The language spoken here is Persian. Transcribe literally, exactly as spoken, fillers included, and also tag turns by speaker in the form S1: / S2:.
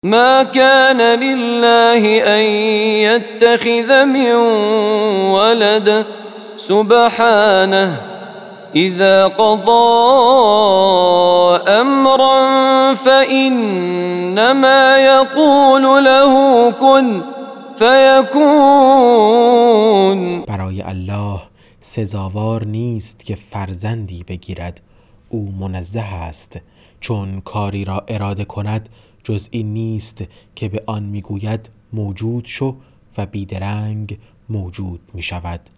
S1: ما كان لله أن يتخذ من ولد سبحانه إذا قضى أمرا فإنما يقول له كن فیکون.
S2: برای الله سزاوار نیست که فرزندی بگیرد، او منزه است. چون کاری را اراده کند جز این نیست که به آن میگوید موجود شو و بیدرنگ موجود می شود.